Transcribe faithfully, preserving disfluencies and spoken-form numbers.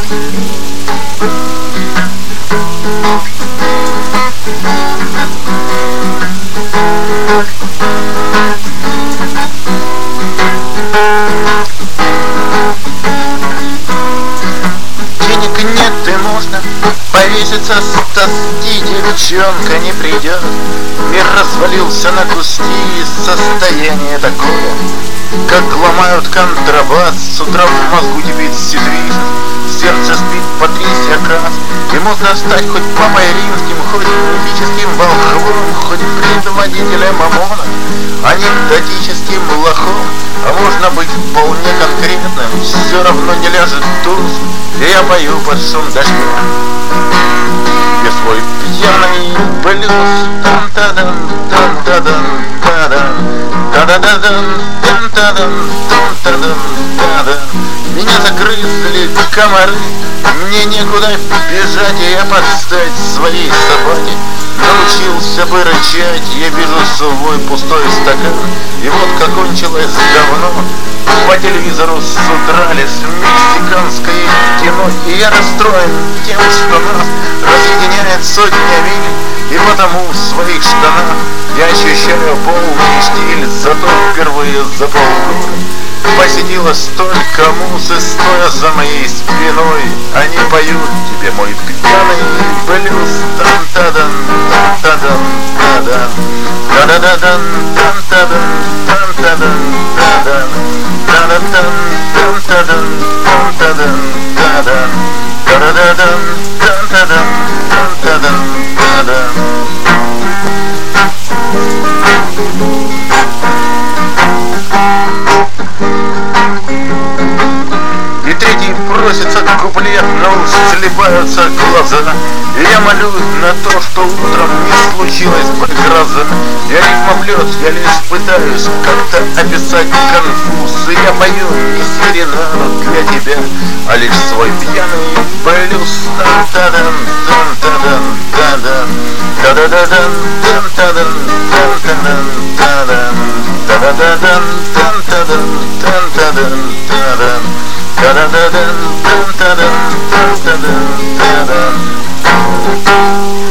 Денег нет и можно повеситься с тоски, девчонка не придет. Мир развалился на куски, состояние такое, как ломают контрабас. С утра в мозгу кипит сидрит, сердце спит по тридцать раз. И можно стать хоть папой римским, хоть мифическим волхвом, хоть предводителем ОМОНа, анекдотическим лохом. А можно быть вполне конкретным, все равно не ляжет туз, и я пою под шум дождя. Я свой пьяный блюз, тан-та-дан, тан-та-дан, та-дан, та-да-да-дан, тан-та-дан, тан-та-дан, та-дан. Меня загрызли комары, мне некуда бежать, и я подстать своей собаке научился бы рычать. Я вижу свой пустой стакан, и вот как кончилось давно. По телевизору с утра лишь мексиканское кино, и я расстроен тем, что нас разъединяет сотня миль. И потому в своих штанах я ощущаю полный штиль, зато впервые за полгода посетило столько муз, и стоя за моей спиной они поют тебе мой пьяный блюз. Тан-та-дан, тан-та-дан, та-дан, та-да-да-дан, тан-та-дан, тан-та-дан, та-дан, та-да-дан, тан-та-дан, тан-та-дан, та-дан, та-да-да-дан, тан-та-дан, тан-та-дан, та-дан. И третий просится куплет, но уж слепаются глаза. И я молю на то, что утром не случилось бы гроза. Я рифмом лед, я лишь пытаюсь как-то описать конфуз. И я пою не серенаду для тебя, а лишь свой пьяный блюз. Тан-та-дан, тан-та-дан, та-дан, та-да-да-дан, тан-та-дан, тан-та-дан, та-дан, та-да-да-дан, тан-та-дан, тан-та-дан, та-дан, та-да-да-дан, тан-та-дан, тан-та-дан, та-дан.